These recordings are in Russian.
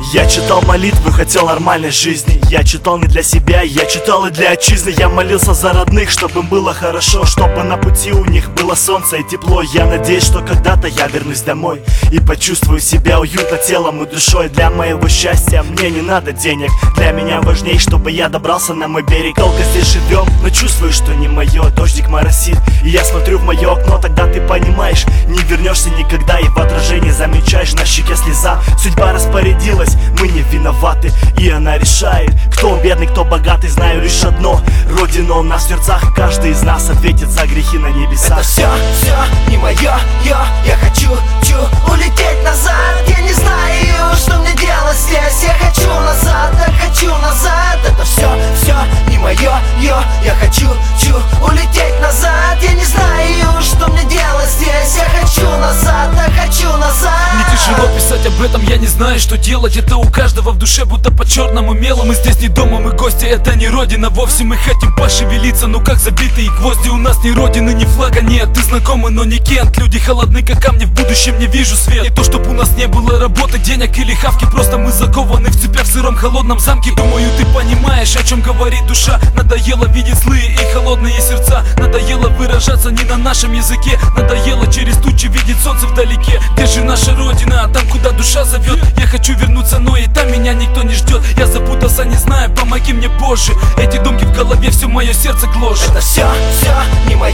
Я читал молитвы, хотел нормальной жизни. Я читал не для себя, я читал и для отчизны. Я молился за родных, чтобы им было хорошо, чтобы на пути у них было солнце и тепло. Я надеюсь, что когда-то я вернусь домой и почувствую себя уютно телом и душой. Для моего счастья мне не надо денег. Для меня важней, чтобы я добрался на мой берег. Долго здесь живем, но чувствую, что не мое. Дождик моросит, и я смотрю в мое окно. Тогда ты понимаешь, не вернешься никогда. И в отражении замечаешь на щеке слеза. Судьба распорядилась, мы не виноваты, и она решает, кто бедный, кто богатый. Знаю лишь одно: Родина у нас в сердцах, каждый из нас ответит за грехи на небесах. Это все не мое, я хочу улететь назад. Я не знаю, что мне делать здесь. Я хочу назад, так хочу назад. Это все не мое, я хочу улететь назад. Я не знаю, что мне делать здесь. Я хочу назад, так хочу назад. Мне тяжело писать об этом, я не знаю, что делать. Это у каждого в душе, будто по черному мелу. Мы здесь не дома, мы гости, это не родина вовсе. Мы хотим пошевелиться, но как забитые гвозди. У нас ни родины, ни флага нет. Ты знакомый, но не Кент. Люди холодны, как камни, в будущем не вижу свет. Не то, чтоб у нас не было работы, денег или хавки. Просто мы закованы в цепях в сыром холодном замке. Думаю, ты понимаешь, о чем говорит душа. Надоело видеть злые и холодные сердца. Надоело выражаться не на нашем языке. Надоело через тучи видеть солнце вдалеке. Где же наша родина? Там, куда душа зовет. Я хочу вернуться, но и там меня никто не ждет. Я запутался, не знаю, помоги мне позже. Эти думки в голове, все мое сердце гложет. Это все не мое,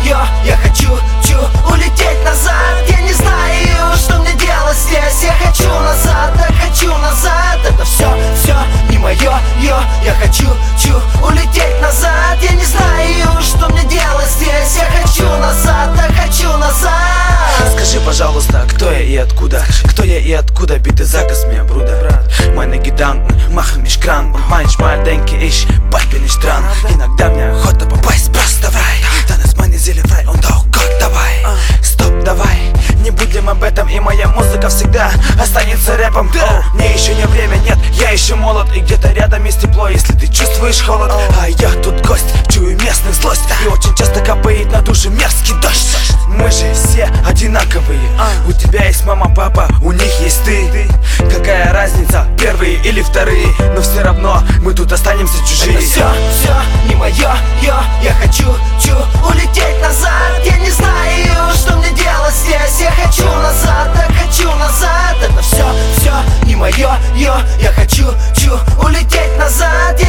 я хочу улететь назад. Я не знаю, что мне делать здесь. Я хочу назад, так хочу назад. Это все не мое, я хочу улететь назад. Я не знаю, что мне делать здесь. Я хочу назад, так хочу назад. Скажи, пожалуйста, кто я и откуда? Кто я и откуда? Bitte sag es mir, Bruder. Meine Gedanken machen mich krank. Und manchmal denke ich, bald bin ich dran. Иногда мне охота попасть просто в рай. Dann ist meine Seele frei und auch Gott dabei. Стоп, давай, не будем об этом. И моя музыка всегда останется рэпом. Мне еще не время, нет, я еще молод. И где-то рядом есть тепло, если ты чувствуешь холод. А я тут гость, чую местных злость. И очень часто капает на душу мерзкий дождь. Мы же все одинаковые. У тебя есть мама, папа, у них есть ты. Какая разница, первые или вторые? Но все равно мы тут останемся чужие. Это все не мое, я хочу улететь назад. Я не знаю, что мне делать здесь. Я хочу назад, так хочу назад. Это все не мое, я хочу улететь назад.